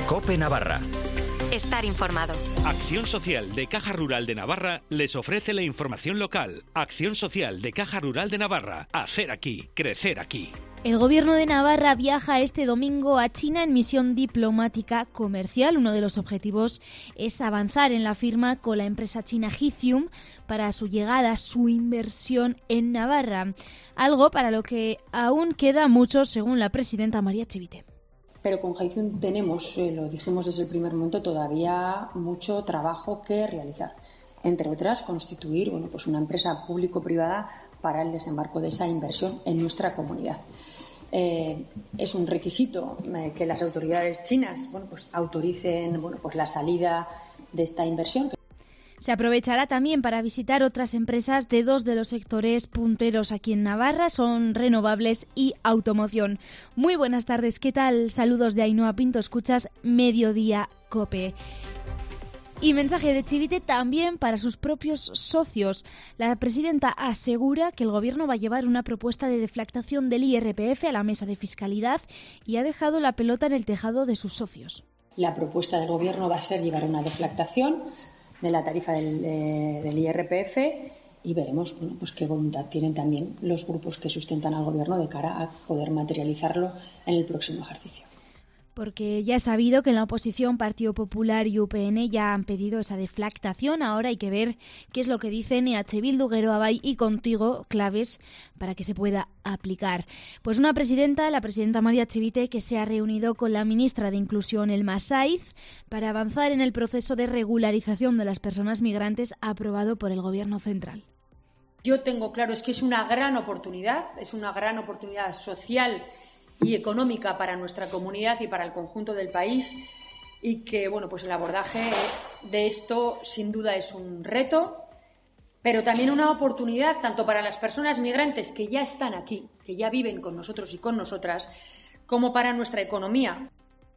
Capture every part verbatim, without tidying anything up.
COPE Navarra. Estar informado. Acción Social de Caja Rural de Navarra les ofrece la información local. Acción Social de Caja Rural de Navarra. Hacer aquí, crecer aquí. El Gobierno de Navarra viaja este domingo a China en misión diplomática comercial. Uno de los objetivos es avanzar en la firma con la empresa china Lithium para su llegada, su inversión en Navarra. Algo para lo que aún queda mucho, según la presidenta María Echevite. Pero con Lithium tenemos, eh, lo dijimos desde el primer momento, todavía mucho trabajo que realizar. Entre otras, constituir bueno, pues una empresa público-privada para el desembarco de esa inversión en nuestra comunidad. Eh, es un requisito eh, que las autoridades chinas bueno, pues autoricen bueno, pues la salida de esta inversión. Se aprovechará también para visitar otras empresas de dos de los sectores punteros aquí en Navarra, son renovables y automoción. Muy buenas tardes, ¿qué tal? Saludos de Ainhoa Pinto, escuchas Mediodía COPE. Y mensaje de Echevite también para sus propios socios. La presidenta asegura que el Gobierno va a llevar una propuesta de deflactación del I R P F a la mesa de fiscalidad y ha dejado la pelota en el tejado de sus socios. La propuesta del Gobierno va a ser llevar una deflactación de la tarifa del, eh, del I R P F y veremos bueno, pues qué voluntad tienen también los grupos que sustentan al Gobierno de cara a poder materializarlo en el próximo ejercicio. Porque ya es sabido que en la oposición Partido Popular y U P N ya han pedido esa deflactación. Ahora hay que ver qué es lo que dicen E H Bildu, Geroa y Contigo, claves para que se pueda aplicar. Pues una presidenta, la presidenta María Echevite, que se ha reunido con la ministra de Inclusión, Elma Saiz, para avanzar en el proceso de regularización de las personas migrantes aprobado por el Gobierno central. Yo tengo claro, es que es una gran oportunidad, es una gran oportunidad social y económica para nuestra comunidad y para el conjunto del país, y que bueno, pues el abordaje de esto sin duda es un reto, pero también una oportunidad tanto para las personas migrantes que ya están aquí, que ya viven con nosotros y con nosotras, como para nuestra economía.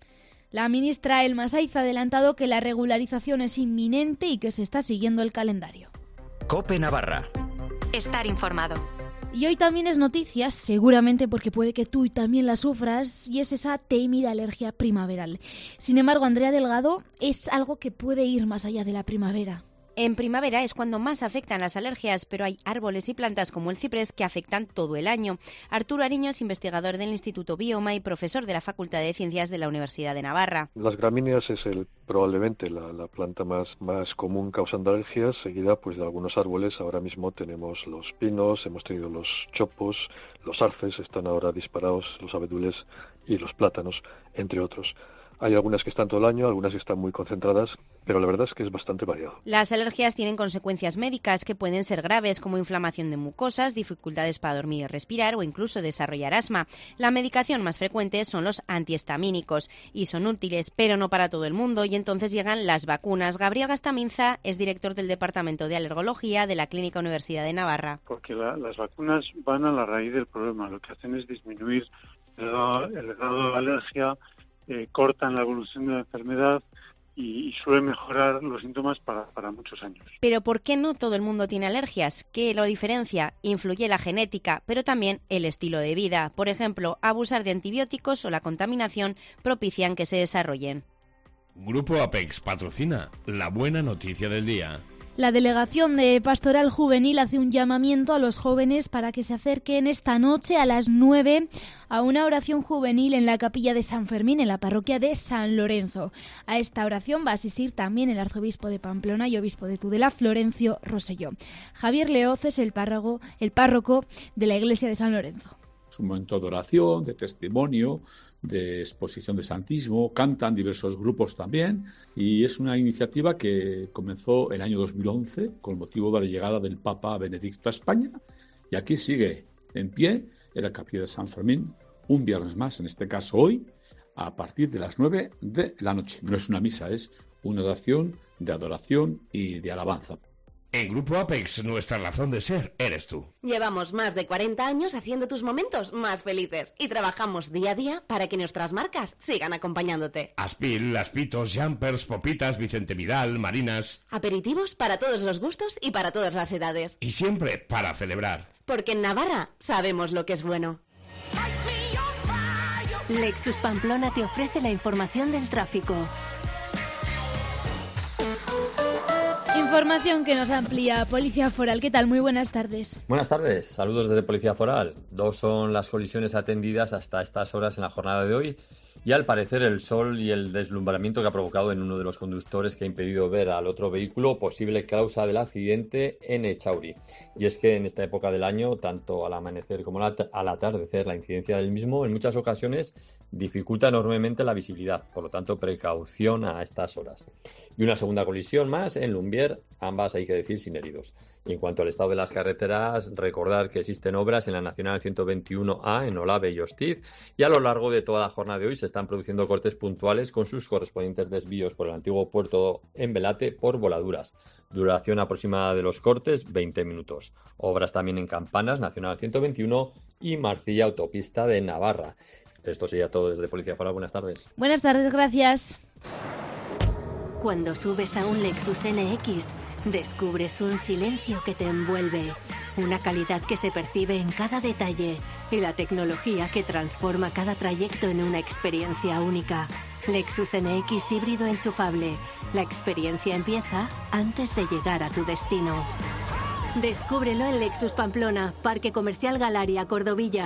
La ministra Elma Saiz ha adelantado que la regularización es inminente y que se está siguiendo el calendario. COPE Navarra. Estar informado. Y hoy también es noticia, seguramente porque puede que tú también la sufras, y es esa temida alergia primaveral. Sin embargo, Andrea Delgado, es algo que puede ir más allá de la primavera. En primavera es cuando más afectan las alergias, pero hay árboles y plantas como el ciprés que afectan todo el año. Arturo Ariño es investigador del Instituto Bioma y profesor de la Facultad de Ciencias de la Universidad de Navarra. Las gramíneas es el, probablemente la, la planta más, más común causando alergias, seguida pues de algunos árboles. Ahora mismo tenemos los pinos, hemos tenido los chopos, los arces, están ahora disparados, los abedules y los plátanos, entre otros. Hay algunas que están todo el año, algunas que están muy concentradas, pero la verdad es que es bastante variado. Las alergias tienen consecuencias médicas que pueden ser graves, como inflamación de mucosas, dificultades para dormir y respirar o incluso desarrollar asma. La medicación más frecuente son los antihistamínicos y son útiles, pero no para todo el mundo, y entonces llegan las vacunas. Gabriel Gastaminza es director del Departamento de Alergología de la Clínica Universidad de Navarra. Porque la, las vacunas van a la raíz del problema, lo que hacen es disminuir el grado, el grado de alergia, Eh, cortan la evolución de la enfermedad y, y suelen mejorar los síntomas para, para muchos años. Pero ¿por qué no todo el mundo tiene alergias? ¿Qué lo diferencia? Influye la genética, pero también el estilo de vida. Por ejemplo, abusar de antibióticos o la contaminación propician que se desarrollen. Grupo Apex patrocina la buena noticia del día. La Delegación de Pastoral Juvenil hace un llamamiento a los jóvenes para que se acerquen esta noche a las nueve a una oración juvenil en la capilla de San Fermín, en la parroquia de San Lorenzo. A esta oración va a asistir también el arzobispo de Pamplona y obispo de Tudela, Florencio Rosselló. Javier Leoz es el párroco, el párroco de la iglesia de San Lorenzo. Es un momento de oración, de testimonio, de exposición de santismo, cantan diversos grupos también, y es una iniciativa que comenzó el año dos mil once con motivo de la llegada del Papa Benedicto a España, y aquí sigue en pie en la capilla de San Fermín un viernes más, en este caso hoy, a partir de las nueve de la noche. No es una misa, es una oración de adoración y de alabanza. En Grupo Apex, nuestra razón de ser eres tú. Llevamos más de cuarenta años haciendo tus momentos más felices y trabajamos día a día para que nuestras marcas sigan acompañándote. Aspil, Aspitos, Jumpers, Popitas, Vicente Vidal, Marinas. Aperitivos para todos los gustos y para todas las edades. Y siempre para celebrar. Porque en Navarra sabemos lo que es bueno. Lexus Pamplona te ofrece la información del tráfico. Información que nos amplía Policía Foral. ¿Qué tal? Muy buenas tardes. Buenas tardes, saludos desde Policía Foral. Dos son las colisiones atendidas hasta estas horas en la jornada de hoy y al parecer el sol y el deslumbramiento que ha provocado en uno de los conductores que ha impedido ver al otro vehículo, posible causa del accidente en Echauri. Y es que en esta época del año, tanto al amanecer como al atardecer, la incidencia del mismo en muchas ocasiones dificulta enormemente la visibilidad, por lo tanto precaución a estas horas. Y una segunda colisión más en Lumbier, ambas hay que decir sin heridos. Y en cuanto al estado de las carreteras, recordar que existen obras en la Nacional ciento veintiuno A en Olave y Hostiz, y a lo largo de toda la jornada de hoy se están produciendo cortes puntuales con sus correspondientes desvíos por el antiguo puerto en Velate por voladuras. Duración aproximada de los cortes, veinte minutos. Obras también en Campanas, Nacional ciento veintiuno y Marcilla, autopista de Navarra. Esto sería todo desde Policía Foral. Buenas tardes. Buenas tardes, gracias. Cuando subes a un Lexus N X, descubres un silencio que te envuelve, una calidad que se percibe en cada detalle y la tecnología que transforma cada trayecto en una experiencia única. Lexus N X híbrido enchufable. La experiencia empieza antes de llegar a tu destino. Descúbrelo en Lexus Pamplona, Parque Comercial Galaria, Cordovilla.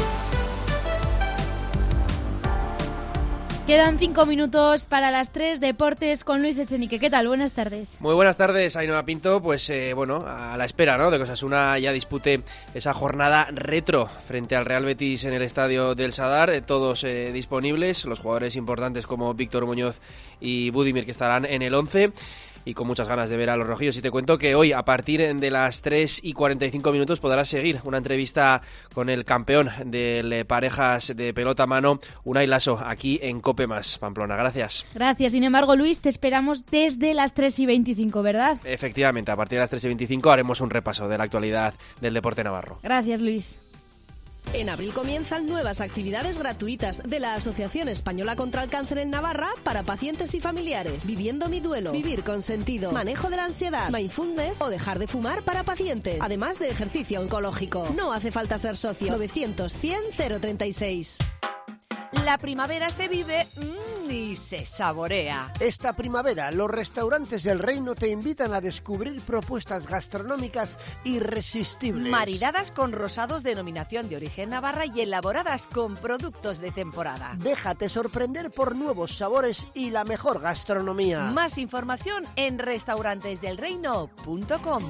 Quedan cinco minutos para las tres, deportes con Luis Echenique. ¿Qué tal? Buenas tardes. Muy buenas tardes, Ainhoa Pinto. Pues eh, bueno, a la espera, ¿no?, de que Osasuna ya dispute esa jornada retro frente al Real Betis en el estadio del Sadar. Eh, todos eh, disponibles, los jugadores importantes como Víctor Muñoz y Budimir, que estarán en el once. Y con muchas ganas de ver a los rojillos. Y te cuento que hoy, a partir de las tres y cuarenta y cinco minutos, podrás seguir una entrevista con el campeón de parejas de pelota a mano, Unai Laso, aquí en Cope Más, Pamplona. Gracias. Gracias. Sin embargo, Luis, te esperamos desde las tres y veinticinco, ¿verdad? Efectivamente, a partir de las tres y veinticinco haremos un repaso de la actualidad del deporte navarro. Gracias, Luis. En abril comienzan nuevas actividades gratuitas de la Asociación Española contra el Cáncer en Navarra para pacientes y familiares. Viviendo mi duelo, vivir con sentido, manejo de la ansiedad, mindfulness o dejar de fumar para pacientes. Además de ejercicio oncológico. No hace falta ser socio. novecientos cien cero treinta y seis. La primavera se vive mmm, y se saborea. Esta primavera, los restaurantes del Reino te invitan a descubrir propuestas gastronómicas irresistibles. Maridadas con rosados denominación de origen navarra y elaboradas con productos de temporada. Déjate sorprender por nuevos sabores y la mejor gastronomía. Más información en restaurantes del reino punto com.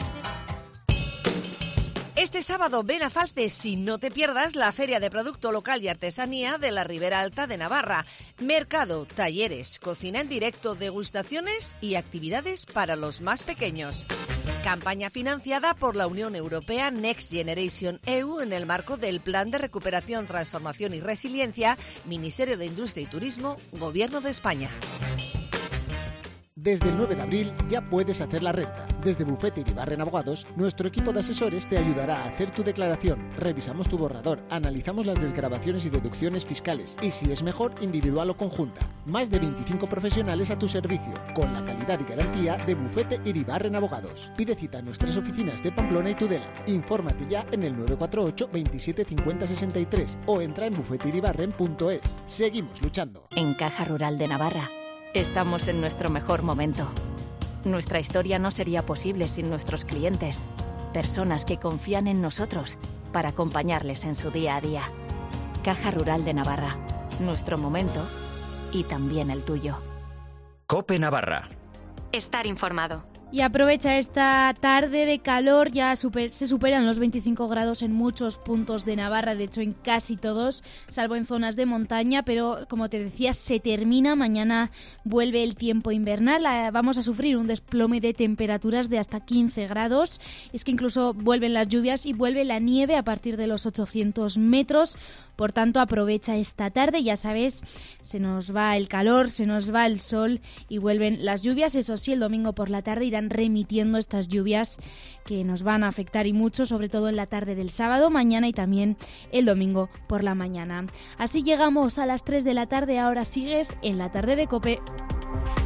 Este sábado ven a Falces y no te pierdas la Feria de Producto Local y Artesanía de la Ribera Alta de Navarra. Mercado, talleres, cocina en directo, degustaciones y actividades para los más pequeños. Campaña financiada por la Unión Europea Next Generation E U en el marco del Plan de Recuperación, Transformación y Resiliencia, Ministerio de Industria y Turismo, Gobierno de España. Desde el nueve de abril ya puedes hacer la renta. Desde Bufete Iribarren Abogados, nuestro equipo de asesores te ayudará a hacer tu declaración. Revisamos tu borrador, analizamos las desgravaciones y deducciones fiscales y, si es mejor, individual o conjunta. Más de veinticinco profesionales a tu servicio, con la calidad y garantía de Bufete Iribarren Abogados. Pide cita en nuestras oficinas de Pamplona y Tudela. Infórmate ya en el nueve cuatro ocho, veintisiete cincuenta sesenta y tres o entra en bufete iribarren punto es. Seguimos luchando. En Caja Rural de Navarra estamos en nuestro mejor momento. Nuestra historia no sería posible sin nuestros clientes, personas que confían en nosotros para acompañarles en su día a día. Caja Rural de Navarra, nuestro momento y también el tuyo. Cope Navarra. Estar informado. Y aprovecha esta tarde de calor, ya super, se superan los veinticinco grados en muchos puntos de Navarra, de hecho en casi todos, salvo en zonas de montaña, pero como te decía, se termina, mañana vuelve el tiempo invernal, vamos a sufrir un desplome de temperaturas de hasta quince grados, es que incluso vuelven las lluvias y vuelve la nieve a partir de los ochocientos metros, por tanto aprovecha esta tarde, ya sabes, se nos va el calor, se nos va el sol y vuelven las lluvias, eso sí, el domingo por la tarde irán remitiendo estas lluvias que nos van a afectar y mucho, sobre todo en la tarde del sábado, mañana y también el domingo por la mañana. Así llegamos a las tres de la tarde, ahora sigues en la tarde de COPE.